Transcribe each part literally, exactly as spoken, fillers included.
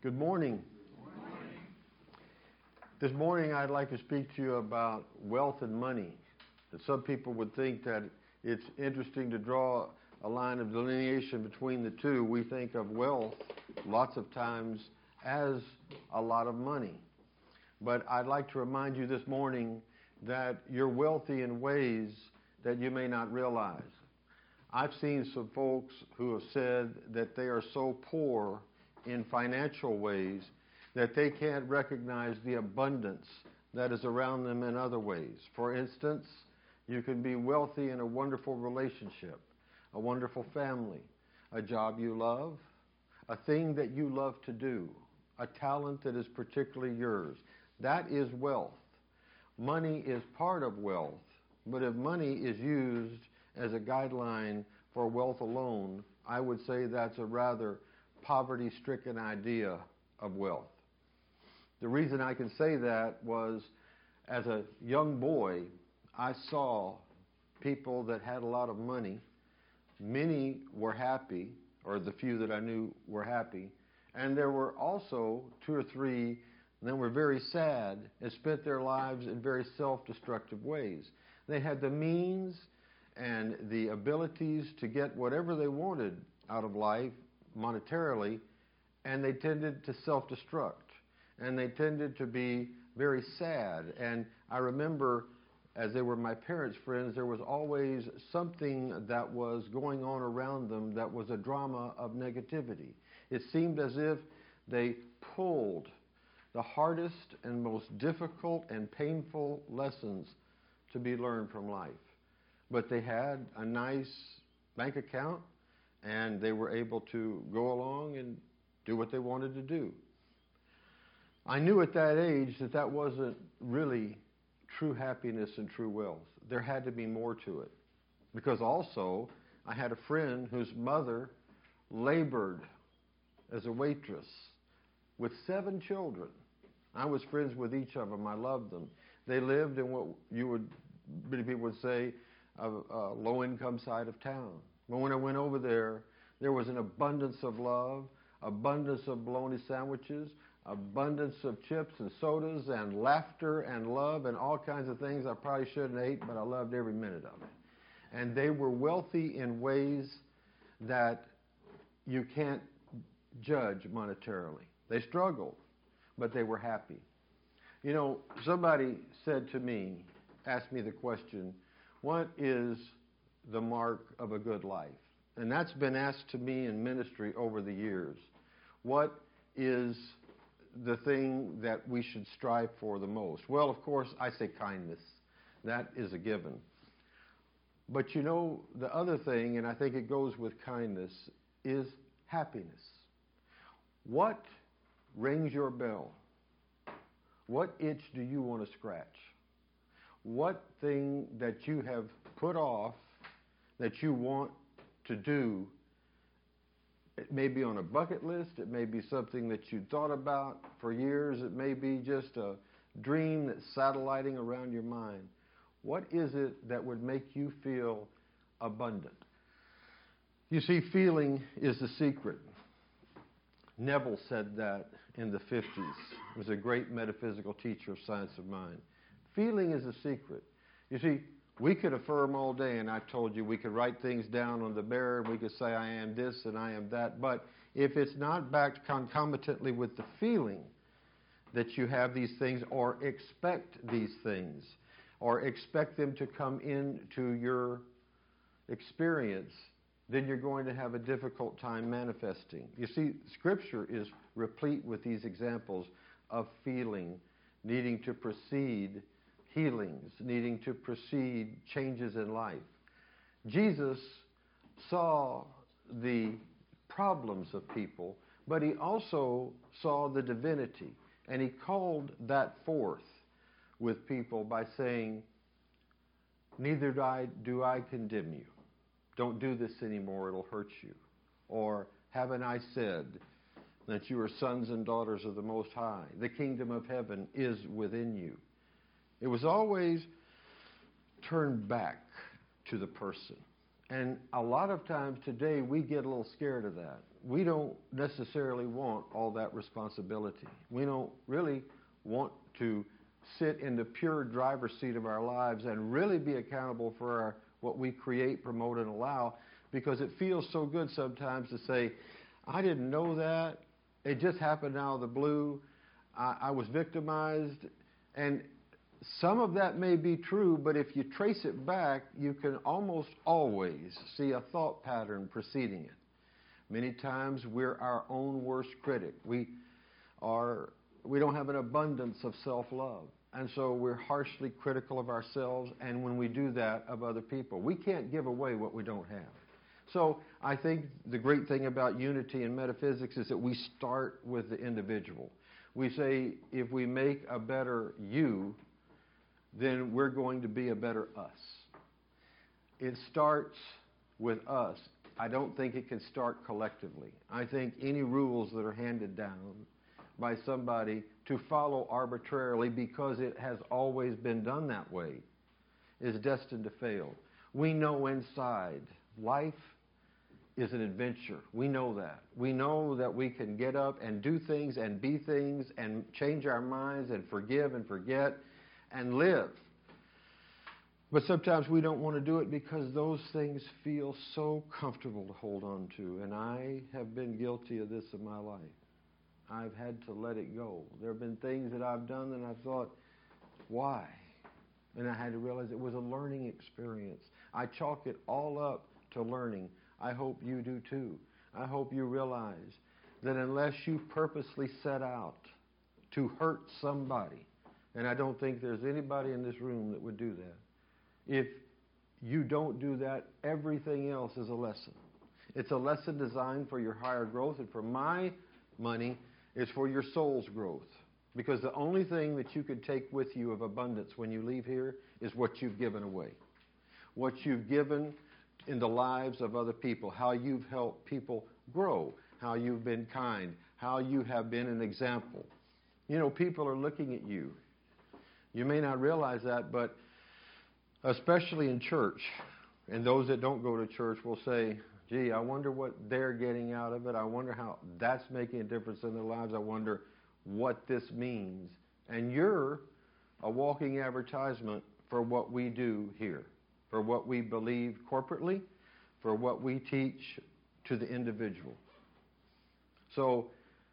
Good morning. Good morning. This morning I'd like to speak to you about wealth and money. And some people would think that it's interesting to draw a line of delineation between the two. We think of wealth lots of times as a lot of money. But I'd like to remind you this morning that you're wealthy in ways that you may not realize. I've seen some folks who have said that they are so poor in financial ways that they can't recognize the abundance that is around them in other ways. For instance, you can be wealthy in a wonderful relationship, a wonderful family, a job you love, a thing that you love to do, a talent that is particularly yours. That is wealth. Money is part of wealth, but if money is used as a guideline for wealth alone, I would say that's a rather poverty-stricken idea of wealth. The reason I can say that was, as a young boy, I saw people that had a lot of money. Many were happy, or the few that I knew were happy, and there were also two or three that were very sad and spent their lives in very self-destructive ways. They had the means and the abilities to get whatever they wanted out of life monetarily, and they tended to self-destruct, and they tended to be very sad. And I remember, as they were my parents' friends, there was always something that was going on around them that was a drama of negativity. It seemed as if they pulled the hardest and most difficult and painful lessons to be learned from life. But they had a nice bank account, and they were able to go along and do what they wanted to do. I knew at that age that that wasn't really true happiness and true wealth. There had to be more to it. Because also, I had a friend whose mother labored as a waitress with seven children. I was friends with each of them. I loved them. They lived in what you would, many people would say, a, a low-income side of town. But when I went over there, there was an abundance of love, abundance of bologna sandwiches, abundance of chips and sodas and laughter and love and all kinds of things I probably shouldn't have ate, but I loved every minute of it. And they were wealthy in ways that you can't judge monetarily. They struggled, but they were happy. You know, somebody said to me, asked me the question, what is the mark of a good life? And that's been asked to me in ministry over the years. What is the thing that we should strive for the most? Well, of course, I say kindness. That is a given. But you know, the other thing, and I think it goes with kindness, is happiness. What rings your bell? What itch do you want to scratch? What thing that you have put off that you want to do? It may be on a bucket list. It may be something that you thought about for years. It may be just a dream that's satelliting around your mind. What is it that would make you feel abundant? You see, feeling is the secret. Neville said that in the fifties. He was a great metaphysical teacher of science of mind. Feeling is the secret. You see, we could affirm all day, and I've told you, we could write things down on the mirror, and we could say, I am this and I am that. But if it's not backed concomitantly with the feeling that you have these things, or expect these things, or expect them to come into your experience, then you're going to have a difficult time manifesting. You see, Scripture is replete with these examples of feeling, needing to precede healings, needing to precede changes in life. Jesus saw the problems of people, but he also saw the divinity, and he called that forth with people by saying, neither do I, do I condemn you. Don't do this anymore, it'll hurt you. Or, haven't I said that you are sons and daughters of the Most High? The kingdom of heaven is within you. It was always turned back to the person. And a lot of times today we get a little scared of that. We don't necessarily want all that responsibility. We don't really want to sit in the pure driver's seat of our lives and really be accountable for our, what we create, promote, and allow, because it feels so good sometimes to say, I didn't know that. It just happened out of the blue. I, I was victimized. And some of that may be true, but if you trace it back, you can almost always see a thought pattern preceding it. Many times we're our own worst critic. We are, we don't have an abundance of self-love. And so we're harshly critical of ourselves, and when we do that, of other people. We can't give away what we don't have. So I think the great thing about unity in metaphysics is that we start with the individual. We say, if we make a better you, then we're going to be a better us. It starts with us. I don't think it can start collectively. I think any rules that are handed down by somebody to follow arbitrarily because it has always been done that way is destined to fail. We know inside life is an adventure. We know that. We know that we can get up and do things and be things and change our minds and forgive and forget and live. But sometimes we don't want to do it because those things feel so comfortable to hold on to. And I have been guilty of this in my life. I've had to let it go. There have been things that I've done and I've thought, why? And I had to realize it was a learning experience. I chalk it all up to learning. I hope you do too. I hope you realize that unless you purposely set out to hurt somebody, and I don't think there's anybody in this room that would do that, if you don't do that, everything else is a lesson. It's a lesson designed for your higher growth, and for my money, it's for your soul's growth. Because the only thing that you could take with you of abundance when you leave here is what you've given away. What you've given in the lives of other people, how you've helped people grow, how you've been kind, how you have been an example. You know, people are looking at you. You may not realize that, but especially in church, and those that don't go to church will say, gee, I wonder what they're getting out of it. I wonder how that's making a difference in their lives. I wonder what this means. And you're a walking advertisement for what we do here, for what we believe corporately, for what we teach to the individual. So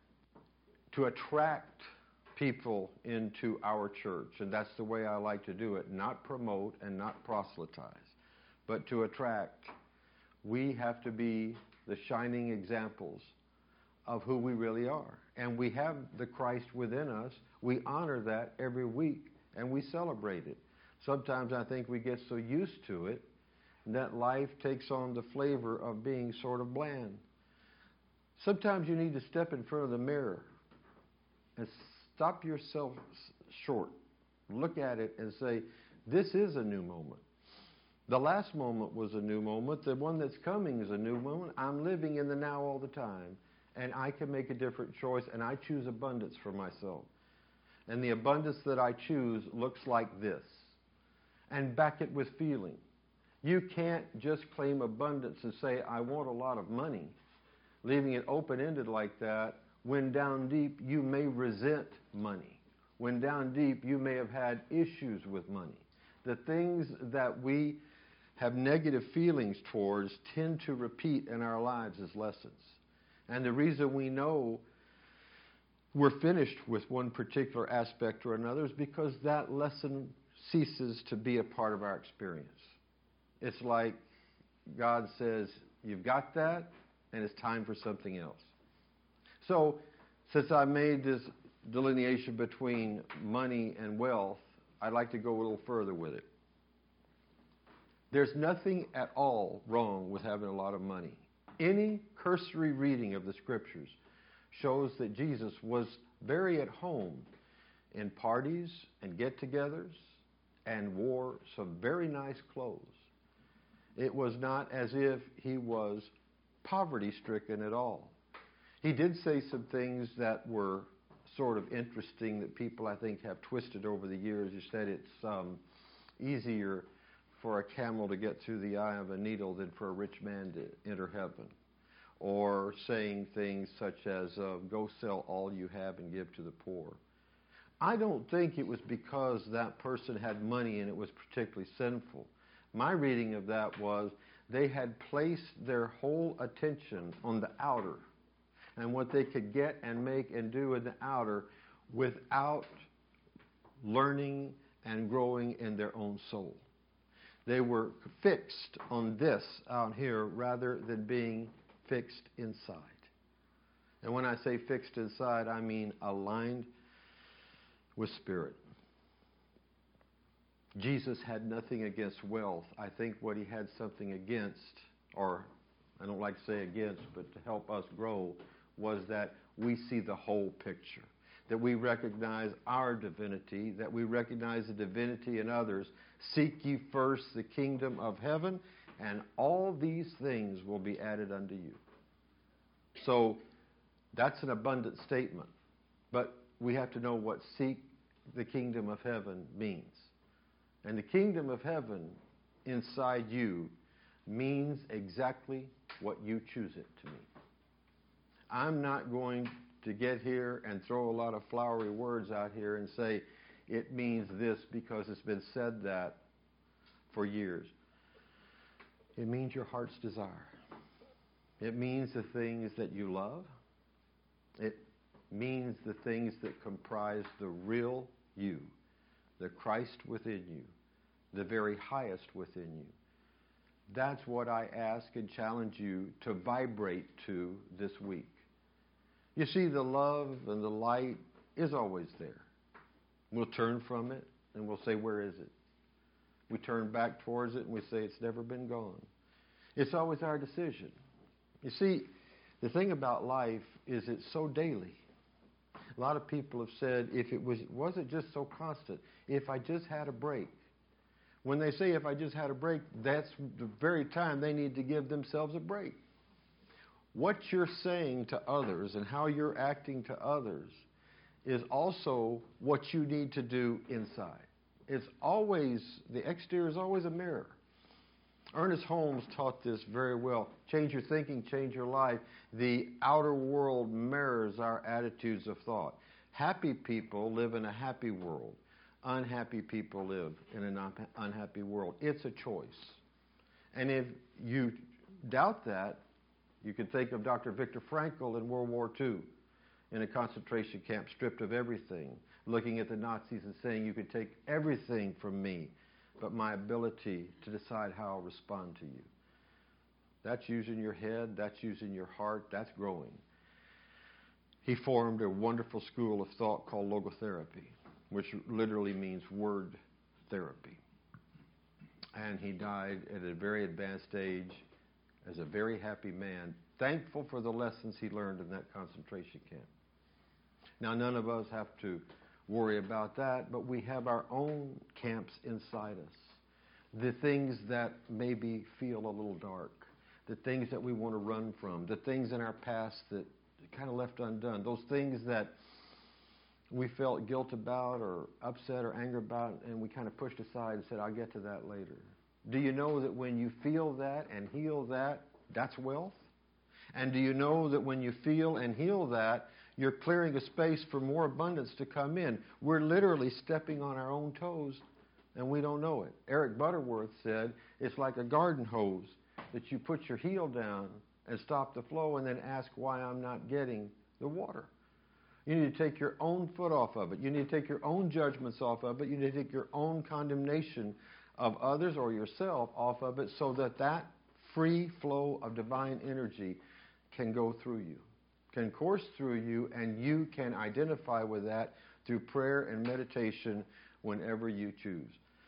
to attract people into our church, and that's the way I like to do it, not promote and not proselytize, but to attract, we have to be the shining examples of who we really are. And we have the Christ within us. We honor that every week, and we celebrate it. Sometimes I think we get so used to it that life takes on the flavor of being sort of bland. Sometimes you need to step in front of the mirror and stop yourself short. Look at it and say, this is a new moment. The last moment was a new moment. The one that's coming is a new moment. I'm living in the now all the time. And I can make a different choice, and I choose abundance for myself. And the abundance that I choose looks like this. And back it with feeling. You can't just claim abundance and say, I want a lot of money, leaving it open-ended like that, when down deep you may resent money. When down deep you may have had issues with money. The things that we have negative feelings towards tend to repeat in our lives as lessons. And the reason we know we're finished with one particular aspect or another is because that lesson ceases to be a part of our experience. It's like God says, you've got that, and it's time for something else. So, since I made this delineation between money and wealth, I'd like to go a little further with it. There's nothing at all wrong with having a lot of money. Any cursory reading of the Scriptures shows that Jesus was very at home in parties and get-togethers and wore some very nice clothes. It was not as if he was poverty-stricken at all. He did say some things that were sort of interesting that people, I think, have twisted over the years. He said it's um, easier for a camel to get through the eye of a needle than for a rich man to enter heaven. Or saying things such as, uh, go sell all you have and give to the poor. I don't think it was because that person had money and it was particularly sinful. My reading of that was they had placed their whole attention on the outer and what they could get and make and do in the outer without learning and growing in their own soul. They were fixed on this out here rather than being fixed inside. And when I say fixed inside, I mean aligned with spirit. Jesus had nothing against wealth. I think what he had something against, or I don't like to say against, but to help us grow, was that we see the whole picture. That we recognize our divinity, that we recognize the divinity in others. Seek ye first the kingdom of heaven, and all these things will be added unto you. So that's an abundant statement. But we have to know what seek the kingdom of heaven means. And the kingdom of heaven inside you means exactly what you choose it to mean. I'm not going to get here and throw a lot of flowery words out here and say it means this because it's been said that for years. It means your heart's desire. It means the things that you love. It means the things that comprise the real you, the Christ within you, the very highest within you. That's what I ask and challenge you to vibrate to this week. You see, the love and the light is always there. We'll turn from it and we'll say, where is it? We turn back towards it and we say, it's never been gone. It's always our decision. You see, the thing about life is it's so daily. A lot of people have said, if it was, wasn't just so constant, if I just had a break. When they say, if I just had a break, that's the very time they need to give themselves a break. What you're saying to others and how you're acting to others is also what you need to do inside. It's always, the exterior is always a mirror. Ernest Holmes taught this very well. Change your thinking, change your life. The outer world mirrors our attitudes of thought. Happy people live in a happy world. Unhappy people live in an unhappy world. It's a choice. And if you doubt that, you can think of Doctor Viktor Frankl in World War Two in a concentration camp, stripped of everything, looking at the Nazis and saying, you could take everything from me, but my ability to decide how I'll respond to you. That's using your head, that's using your heart, that's growing. He formed a wonderful school of thought called logotherapy, which literally means word therapy. And he died at a very advanced age as a very happy man, thankful for the lessons he learned in that concentration camp. Now, none of us have to worry about that, but we have our own camps inside us. The things that maybe feel a little dark, the things that we want to run from, the things in our past that kind of left undone, those things that we felt guilt about or upset or anger about, and we kind of pushed aside and said, I'll get to that later. Do you know that when you feel that and heal that, that's wealth? And do you know that when you feel and heal that, you're clearing a space for more abundance to come in? We're literally stepping on our own toes, and we don't know it. Eric Butterworth said, it's like a garden hose that you put your heel down and stop the flow and then ask why I'm not getting the water. You need to take your own foot off of it. You need to take your own judgments off of it. You need to take your own condemnation of others or yourself off of it so that that free flow of divine energy can go through you, can course through you, and you can identify with that through prayer and meditation whenever you choose.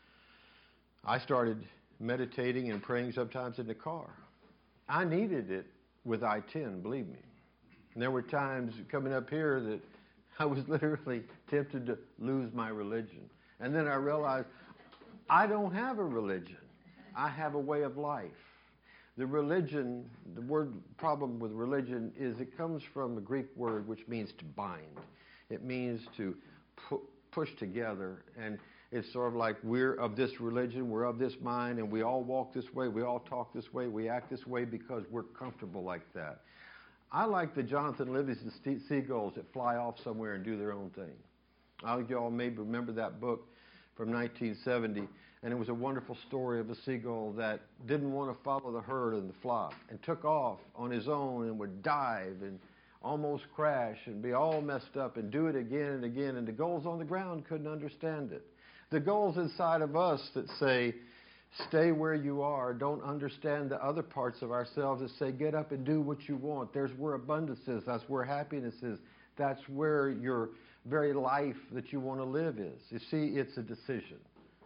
I started meditating and praying sometimes in the car. I needed it with I ten, believe me. And there were times coming up here that I was literally tempted to lose my religion. And then I realized I don't have a religion. I have a way of life. The religion, the word problem with religion is it comes from a Greek word which means to bind. It means to pu- push together. And It's sort of like we're of this religion, we're of this mind, and we all walk this way, we all talk this way, we act this way because we're comfortable like that. I like the Jonathan Livingston seagulls that fly off somewhere and do their own thing. I think you all maybe remember that book from nineteen seventy, and it was a wonderful story of a seagull that didn't want to follow the herd and the flock and took off on his own and would dive and almost crash and be all messed up and do it again and again, and the gulls on the ground couldn't understand it. The gulls inside of us that say, stay where you are, don't understand the other parts of ourselves that say, get up and do what you want. There's where abundance is. That's where happiness is. That's where your very life that you want to live is. You see, it's a decision.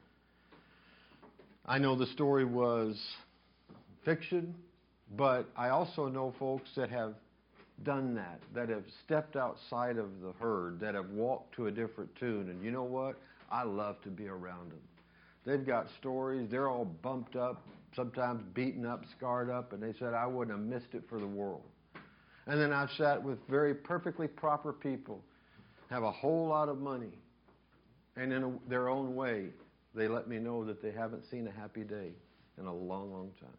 I know the story was fiction, but I also know folks that have done that, that have stepped outside of the herd, that have walked to a different tune. And you know what? I love to be around them. They've got stories. They're all bumped up, sometimes beaten up, scarred up, and they said, I wouldn't have missed it for the world. And then I've sat with very perfectly proper people, have a whole lot of money, and in a, their own way, they let me know that they haven't seen a happy day in a long, long time.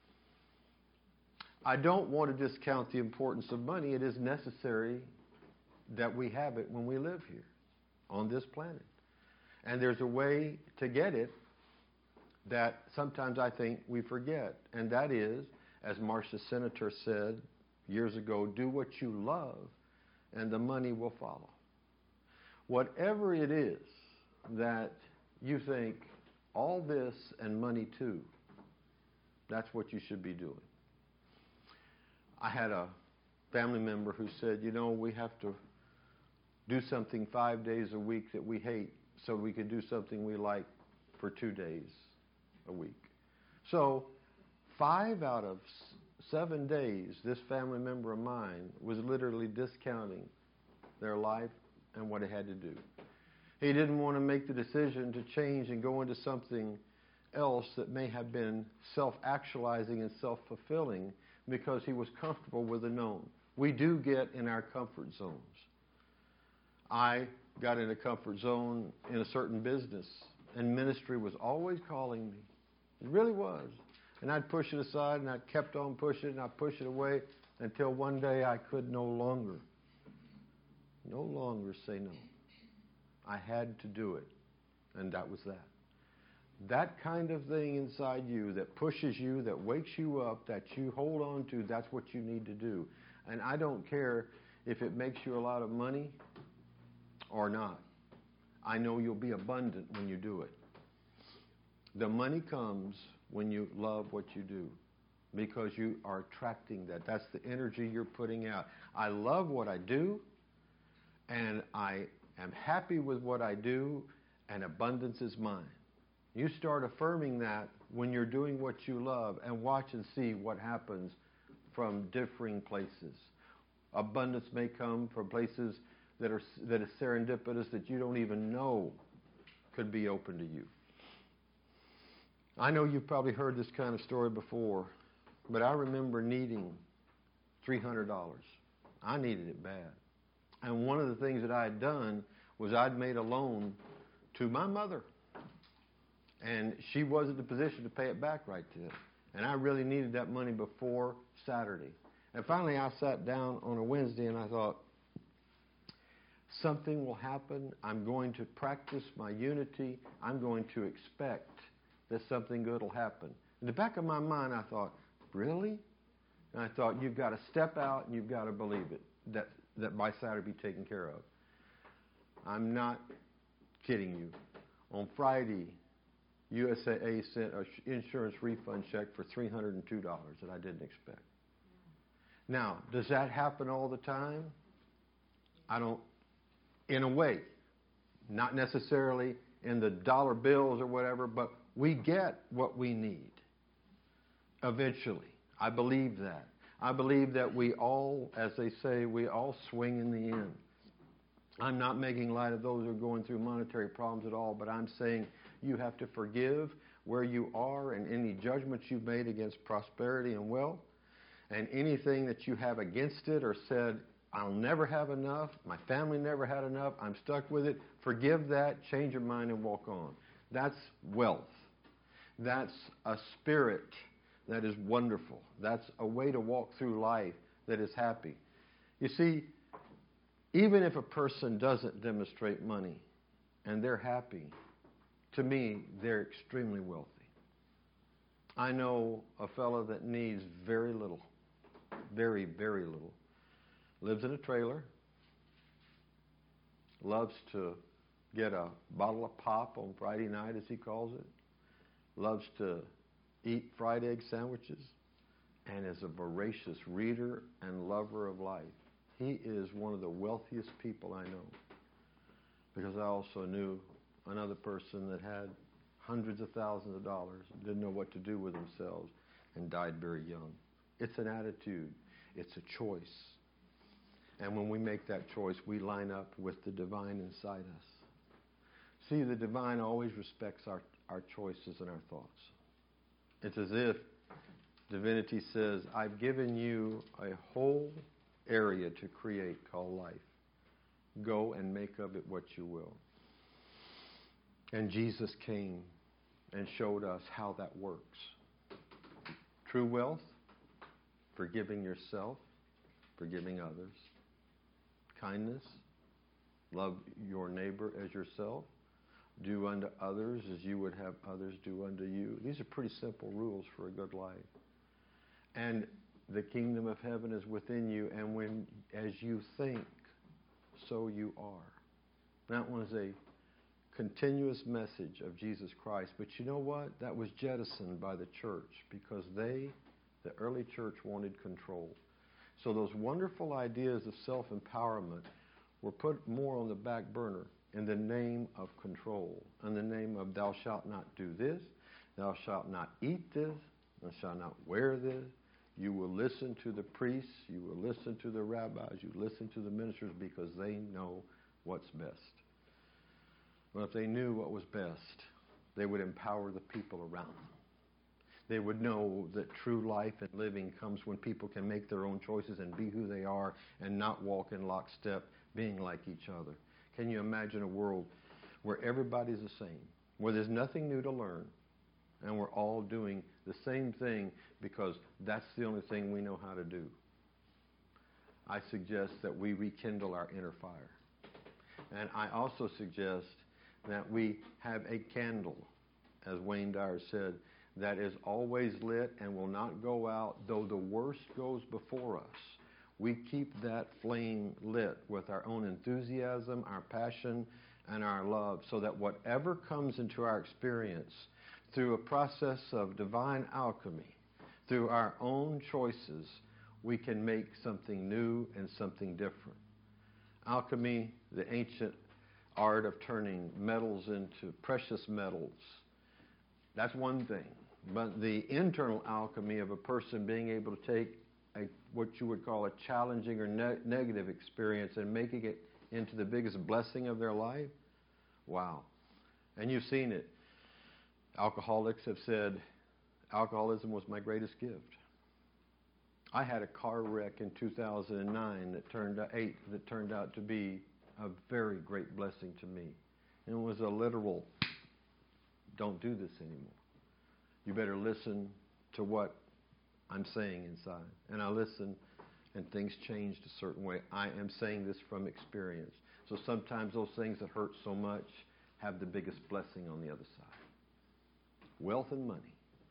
I don't want to discount the importance of money. It is necessary that we have it when we live here on this planet. And there's a way to get it that sometimes I think we forget. And that is, as Marcia Senator said years ago, do what you love and the money will follow. Whatever it is that you think, all this and money too, that's what you should be doing. I had a family member who said, you know, we have to do something five days a week that we hate so we can do something we like for two days a week. So five out of seven days, this family member of mine was literally discounting their life and what it had to do. He didn't want to make the decision to change and go into something else that may have been self-actualizing and self-fulfilling because he was comfortable with the known. We do get in our comfort zones. I got in a comfort zone in a certain business, and ministry was always calling me. It really was. And I'd push it aside, and I kept on pushing it, and I'd push it away until one day I could no longer, no longer say no. I had to do it, and that was that. That kind of thing inside you that pushes you, that wakes you up, that you hold on to, that's what you need to do. And I don't care if it makes you a lot of money or not. I know you'll be abundant when you do it. The money comes when you love what you do because you are attracting that. That's the energy you're putting out. I love what I do, and I am happy with what I do, and abundance is mine. You start affirming that when you're doing what you love, and watch and see what happens from differing places. Abundance may come from places that are that is serendipitous that you don't even know could be open to you. I know you've probably heard this kind of story before, but I remember needing three hundred dollars. I needed it bad. And one of the things that I had done was I'd made a loan to my mother. And she wasn't in a position to pay it back right then. And I really needed that money before Saturday. And finally I sat down on a Wednesday and I thought, something will happen. I'm going to practice my unity. I'm going to expect that something good will happen. In the back of my mind I thought, really? And I thought, you've got to step out and you've got to believe it, that, that by Saturday be taken care of. I'm not kidding you. On Friday, U S A A sent an insurance refund check for three hundred two dollars that I didn't expect. Now, does that happen all the time? I don't, in a way, not necessarily in the dollar bills or whatever, but we get what we need eventually. I believe that. I believe that we all, as they say, we all swing in the end. I'm not making light of those who are going through monetary problems at all, but I'm saying you have to forgive where you are and any judgments you've made against prosperity and wealth, and anything that you have against it or said, I'll never have enough, my family never had enough, I'm stuck with it. Forgive that, change your mind, and walk on. That's wealth. That's a spirit that is wonderful. That's a way to walk through life that is happy. You see, even if a person doesn't demonstrate money and they're happy, to me, they're extremely wealthy. I know a fellow that needs very little, very, very little. Lives in a trailer, loves to get a bottle of pop on Friday night, as he calls it, loves to eat fried egg sandwiches, and is a voracious reader and lover of life. He is one of the wealthiest people I know, because I also knew another person that had hundreds of thousands of dollars, didn't know what to do with themselves, and died very young. It's an attitude. It's a choice. And when we make that choice, we line up with the divine inside us. See, the divine always respects our, our choices and our thoughts. It's as if divinity says, I've given you a whole area to create called life. Go and make of it what you will. And Jesus came and showed us how that works. True wealth, forgiving yourself, forgiving others. Kindness, love your neighbor as yourself. Do unto others as you would have others do unto you. These are pretty simple rules for a good life. And the kingdom of heaven is within you, and when as you think, so you are. That was a continuous message of Jesus Christ. But you know what? That was jettisoned by the church because they, the early church, wanted control. So those wonderful ideas of self-empowerment were put more on the back burner in the name of control, in the name of thou shalt not do this, thou shalt not eat this, thou shalt not wear this. You will listen to the priests, you will listen to the rabbis, you listen to the ministers because they know what's best. Well, if they knew what was best, they would empower the people around them. They would know that true life and living comes when people can make their own choices and be who they are and not walk in lockstep being like each other. Can you imagine a world where everybody's the same, where there's nothing new to learn, and we're all doing the same thing because that's the only thing we know how to do? I suggest that we rekindle our inner fire. And I also suggest that we have a candle, as Wayne Dyer said, that is always lit and will not go out, though the worst goes before us. We keep that flame lit with our own enthusiasm, our passion, and our love, so that whatever comes into our experience through a process of divine alchemy, through our own choices, we can make something new and something different. Alchemy, the ancient art of turning metals into precious metals, that's one thing. But the internal alchemy of a person being able to take a, what you would call a challenging or ne- negative experience and making it into the biggest blessing of their life, wow. And you've seen it. Alcoholics have said, alcoholism was my greatest gift. I had a car wreck in two thousand nine that turned out, eight, that turned out to be a very great blessing to me. And it was a literal, don't do this anymore. You better listen to what I'm saying inside. And I listened, and things changed a certain way. I am saying this from experience. So sometimes those things that hurt so much have the biggest blessing on the other side. Wealth and money.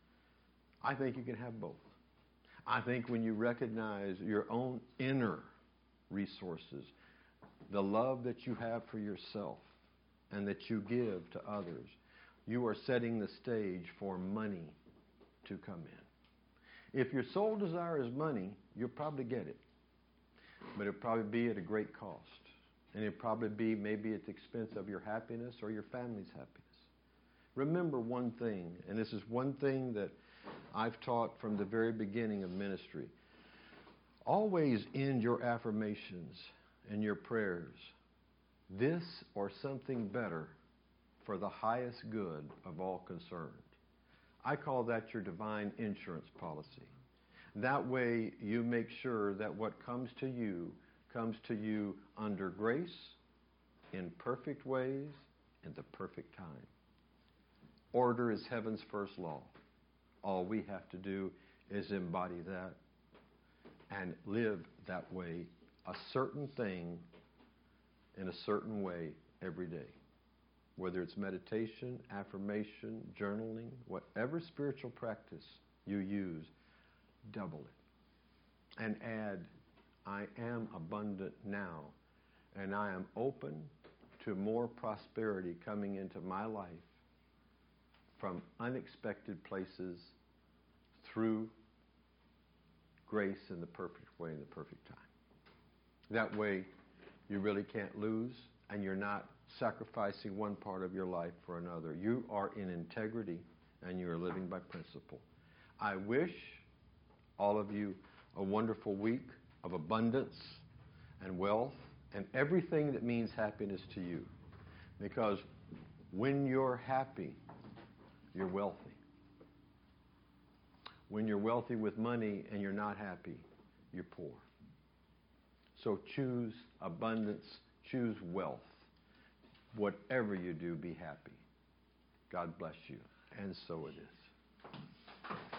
I think you can have both. I think when you recognize your own inner resources, the love that you have for yourself and that you give to others, you are setting the stage for money to come in. If your sole desire is money, you'll probably get it. But it'll probably be at a great cost. And it'll probably be maybe at the expense of your happiness or your family's happiness. Remember one thing, and this is one thing that I've taught from the very beginning of ministry. Always end your affirmations and your prayers, this or something better, for the highest good of all concerned. I call that your divine insurance policy. That way you make sure that what comes to you comes to you under grace, in perfect ways, in the perfect time. Order is heaven's first law. All we have to do is embody that and live that way, a certain thing in a certain way every day. Whether it's meditation, affirmation, journaling, whatever spiritual practice you use, double it. And add, I am abundant now, and I am open to more prosperity coming into my life from unexpected places through grace in the perfect way, in the perfect time. That way, you really can't lose, and you're not sacrificing one part of your life for another. You are in integrity, and you are living by principle. I wish all of you a wonderful week of abundance and wealth and everything that means happiness to you. Because when you're happy, you're wealthy. When you're wealthy with money and you're not happy, you're poor. So choose abundance, choose wealth. Whatever you do, be happy. God bless you. And so it is.